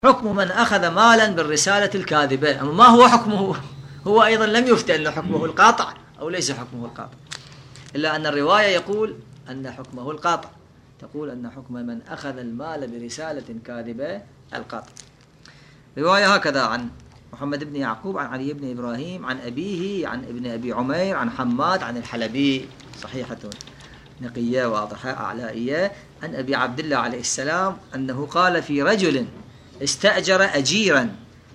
حكم من أخذ مالا بالرسالة الكاذبة. أما ما هو حكمه؟ هو أيضا لم يفتى أن حكمه القاطع أو ليس حكمه القاطع، إلا أن الرواية يقول أن حكمه القاطع، تقول أن حكم من أخذ المال برسالة كاذبة القاطع. رواية هكذا عن محمد بن يعقوب عن علي بن إبراهيم عن أبيه عن ابن أبي عمير عن حماد عن الحلبي، صحيحة نقية واضحة أعلائية، عن أبي عبد الله عليه السلام أنه قال في رجل استأجر أجيرا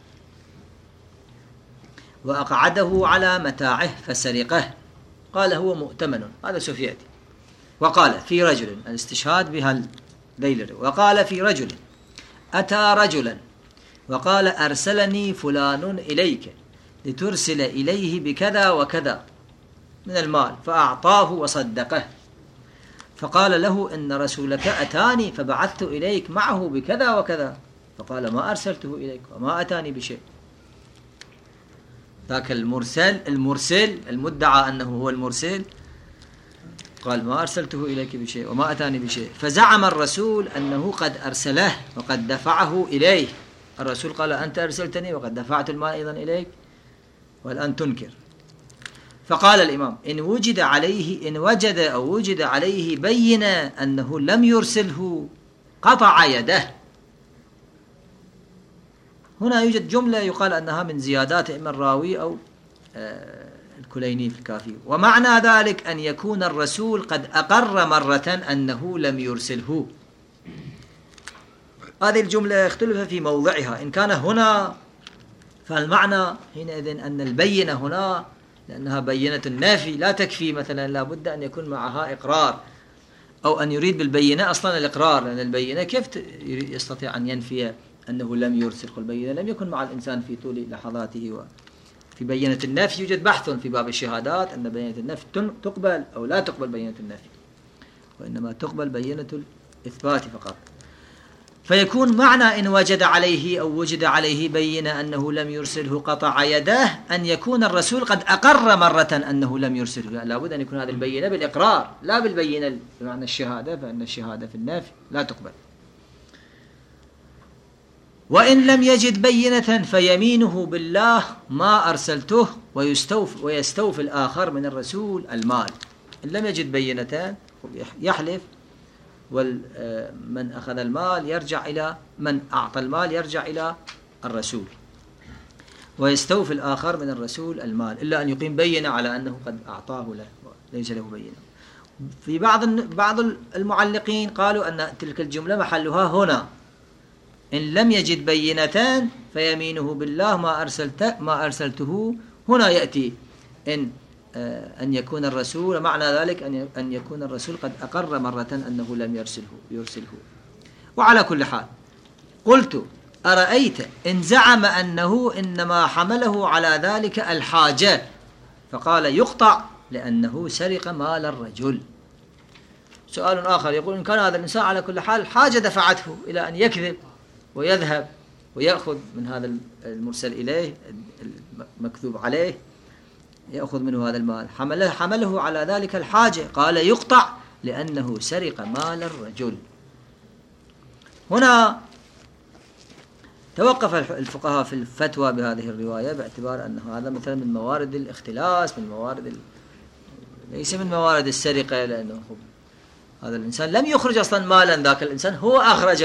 وأقعده على متاعه فسرقه، قال هو مؤتمن، هذا سفياتي. وقال في رجل، الاستشهاد بها الليلة، وقال في رجل أتى رجلا وقال أرسلني فلان إليك لترسل إليه بكذا وكذا من المال، فأعطاه وصدقه، فقال له إن رسولك أتاني فبعثت إليك معه بكذا وكذا، فقال ما أرسلته إليك وما أتاني بشيء. ذاك المرسل المدعى أنه هو المرسل قال ما أرسلته إليك بشيء وما أتاني بشيء، فزعم الرسول أنه قد أرسله وقد دفعه إليه. الرسول قال أنت أرسلتني وقد دفعت المال أيضا إليك والآن تنكر. فقال الإمام إن وجد عليه بينة أنه لم يرسله قطع يده. هنا يوجد جملة يقال أنها من زيادات إما الراوي أو الكليني في الكافي، ومعنى ذلك أن يكون الرسول قد أقر مرة أنه لم يرسله. هذه الجملة اختلف في موضعها، إن كان هنا فالمعنى حينئذ أن البينة هنا لأنها بينة النافي لا تكفي، مثلا لا بد أن يكون معها إقرار، أو أن يريد بالبينة أصلا الإقرار، لأن البينة كيف يستطيع أن ينفي أنه لم يرسل؟ البينة لم يكن مع الإنسان في طول لحظاته. في بينة النفي يوجد بحث في باب الشهادات أن بينة النفي تقبل أو لا تقبل بينة النفي، وإنما تقبل بينة الإثبات فقط. فيكون معنى إن وجد عليه بينة أنه لم يرسله قطع يده أن يكون الرسول قد أقر مرة أنه لم يرسله. لا بد أن يكون هذه البينة بالإقرار لا بالبينة بمعنى الشهادة، فإن الشهادة في النافي لا تقبل. وإن لم يجد بينة فيمينه بالله ما أرسلته ويستوفي الآخر من الرسول المال. إن لم يجد بينتان يحلف، ومن أخذ المال يرجع إلى من أعطى المال، يرجع إلى الرسول، ويستوفي الآخر من الرسول المال، إلا أن يقيم بينة على أنه قد أعطاه له ليس له بينة. في بعض المعلقين قالوا أن تلك الجملة محلها هنا، إن لم يجد بينتان فيمينه بالله ما أرسلته. هنا يأتي أن يكون الرسول، معنى ذلك أن يكون الرسول قد أقر مرة أنه لم يرسله. وعلى كل حال قلت أرأيت إن زعم أنه إنما حمله على ذلك الحاجة، فقال يقطع لأنه سرق مال الرجل. سؤال آخر يقول إن كان هذا الإنسان على كل حال حاجة دفعته إلى أن يكذب ويذهب ويأخذ من هذا المرسل إليه المكذوب عليه، يأخذ منه هذا المال، حمله على ذلك الحاجة، قال يقطع لأنه سرق مال الرجل. هنا توقف الفقهاء في الفتوى بهذه الرواية باعتبار أن هذا مثلا من موارد الاختلاس، من موارد ليس من موارد السرقة، لأنه هذا الإنسان لم يخرج أصلا مالا، ذاك الإنسان هو أخرج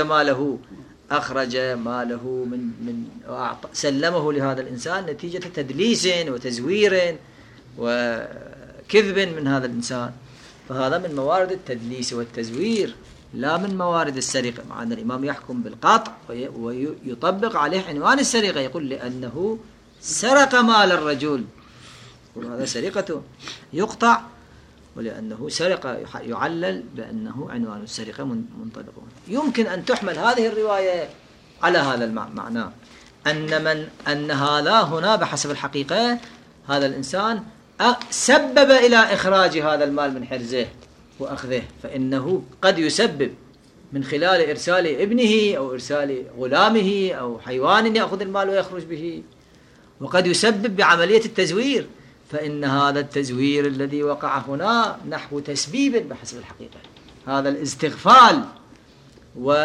ماله من سلمه لهذا الإنسان نتيجة تدليس وتزوير وكذب من هذا الإنسان، فهذا من موارد التدليس والتزوير لا من موارد السرقة. مع أن الإمام يحكم بالقطع ويطبق عليه عنوان السرقة، يقول لأنه سرق مال الرجل، وهذا سرقته يقطع، ولأنه سرق يعلل بأنه عنوان السرقة منطبق. يمكن أن تحمل هذه الرواية على هذا المعنى، أن هذا هنا بحسب الحقيقة هذا الإنسان سبب إلى إخراج هذا المال من حرزه وأخذه، فإنه قد يسبب من خلال إرسال ابنه أو إرسال غلامه أو حيوان يأخذ المال ويخرج به، وقد يسبب بعملية التزوير، فإن هذا التزوير الذي وقع هنا نحو تسبيب بحسب الحقيقة، هذا الاستغفال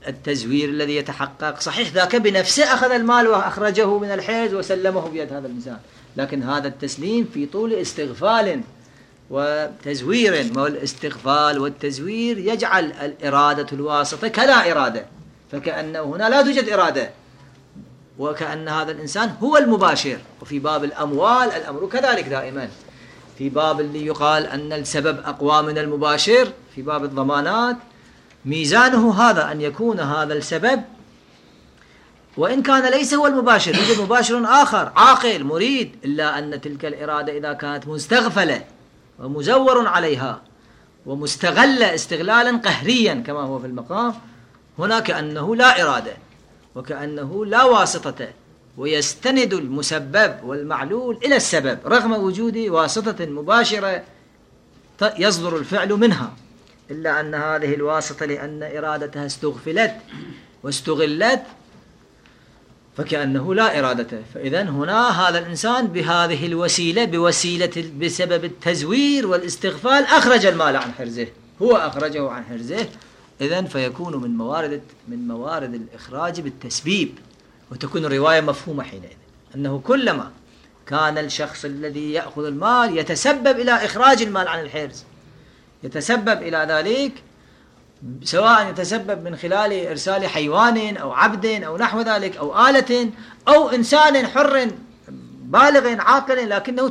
التزوير الذي يتحقق صحيح ذاك بنفسه أخذ المال وأخرجه من الحيز وسلمه بيد هذا الإنسان، لكن هذا التسليم في طول استغفال وتزوير، والاستغفال والتزوير يجعل الإرادة الواسطة كلا إرادة، فكأنه هنا لا توجد إرادة، وكأن هذا الإنسان هو المباشر. وفي باب الأموال الأمر كذلك دائما، في باب اللي يقال أن السبب أقوى من المباشر، في باب الضمانات ميزانه هذا أن يكون هذا السبب وإن كان ليس هو المباشر، يوجد مباشر آخر عاقل مريد، إلا أن تلك الإرادة إذا كانت مستغفلة ومزور عليها ومستغلة استغلالا قهريا كما هو في المقام، هنا كأنه لا إرادة وكأنه لا واسطة، ويستند المسبب والمعلول إلى السبب رغم وجود واسطة مباشرة يصدر الفعل منها، إلا أن هذه الواسطة لأن إرادتها استغفلت واستغلت فكأنه لا إرادته. فإذا هنا هذا الإنسان بهذه الوسيلة بسبب التزوير والاستغفال أخرج المال عن حرزه، هو أخرجه عن حرزه. إذن فيكون من موارد الإخراج بالتسبيب، وتكون الرواية مفهومة حينئذ أنه كلما كان الشخص الذي يأخذ المال يتسبب إلى إخراج المال عن الحرز، يتسبب إلى ذلك، سواء يتسبب من خلال إرسال حيوان أو عبد أو نحو ذلك أو آلة أو إنسان حر بالغ عاقل لكنه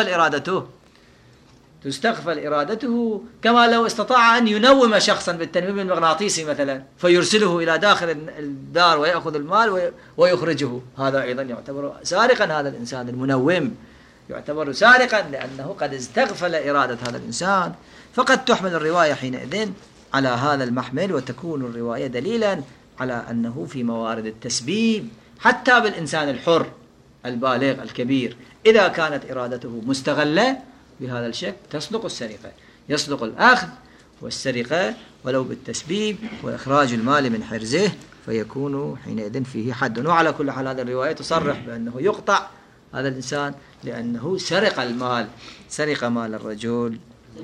تستغفل إرادته، كما لو استطاع أن ينوم شخصا بالتنويم المغناطيسي مثلا فيرسله إلى داخل الدار ويأخذ المال ويخرجه، هذا أيضا يعتبر سارقا، هذا الإنسان المنوم يعتبر سارقا لأنه قد استغفل إرادة هذا الإنسان. فقد تحمل الرواية حينئذ على هذا المحمل، وتكون الرواية دليلا على أنه في موارد التسبيب حتى بالإنسان الحر البالغ الكبير إذا كانت إرادته مستغلة بهذا الشكل تصدق السرقة، يصدق الأخذ والسرقة ولو بالتسبيب وإخراج المال من حرزه، فيكون حينئذ فيه حد. وعلى كل حال هذه الرواية تصرح بأنه يقطع هذا الإنسان لأنه سرق مال الرجل.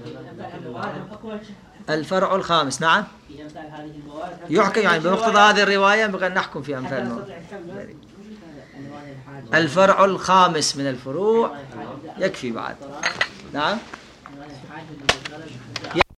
الفرع الخامس. نعم يحكم يعني بمقتضى هذه الرواية بقى نحكم في أمثال الموضوع. الفرع الخامس من الفروع يكفي بعد. نعم